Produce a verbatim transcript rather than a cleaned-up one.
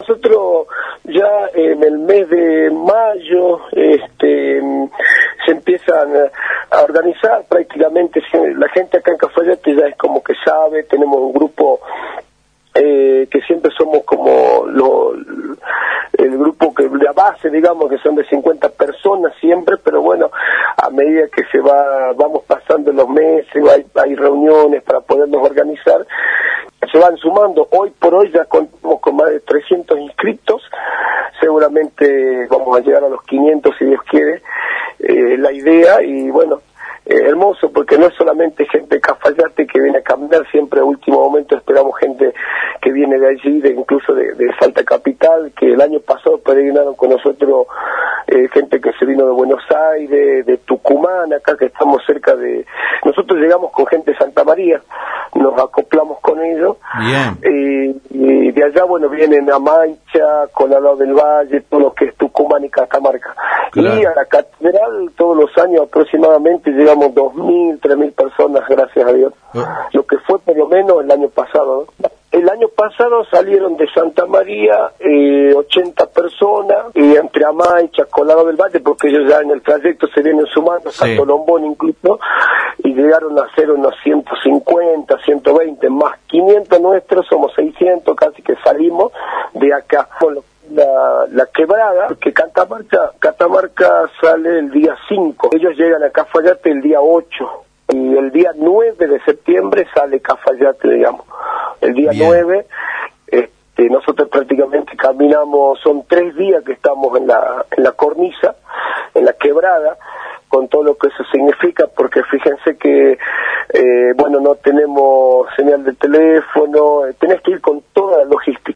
Nosotros ya en el mes de mayo este, se empiezan a organizar prácticamente, la gente acá en Cafayate ya es como que sabe, tenemos un grupo eh, que siempre somos como lo, el grupo que la base, digamos, que son de cincuenta personas siempre, pero bueno, a medida que se va vamos pasando los meses, hay, hay reuniones para podernos organizar, se van sumando. Hoy por hoy ya contamos con más de trescientos inscritos, seguramente vamos a llegar a los quinientos si Dios quiere, eh, la idea, y bueno, eh, hermoso, porque no es solamente gente de Cafayate que viene a caminar, siempre a último momento esperamos gente que viene de allí, de incluso de, de Salta Capital, que el año pasado peregrinaron con nosotros eh, gente que se vino de Buenos Aires, de Tucumán, acá que estamos cerca de... Nosotros llegamos con gente de Santa María, nos acoplamos con ellos. Bien. Eh, y de allá, bueno, vienen a Mancha, Colorado del Valle, todo lo que es Tucumán y Catamarca. Claro. Y a la catedral todos los años aproximadamente llegamos dos mil, tres mil personas, gracias a Dios. Uh. Lo que fue por lo menos el año pasado, ¿no? El año pasado salieron de Santa María eh, ochenta personas, y entre Amaicha, Colorado del Valle, porque ellos ya en el trayecto se vienen sumando, sí. Santo Lombón incluso, y llegaron a ser unos ciento cincuenta, ciento veinte, más quinientos nuestros, somos seiscientos casi que salimos de acá. La, la quebrada, que Catamarca, Catamarca sale el día cinco, ellos llegan a Cafayate el día ocho, y el día nueve de septiembre sale Cafayate, digamos. El día Bien. nueve, este, nosotros prácticamente caminamos, son tres días que estamos en la, en la cornisa, en la quebrada, con todo lo que eso significa, porque fíjense que, eh, bueno, no tenemos señal de teléfono, tenés que ir con toda la logística.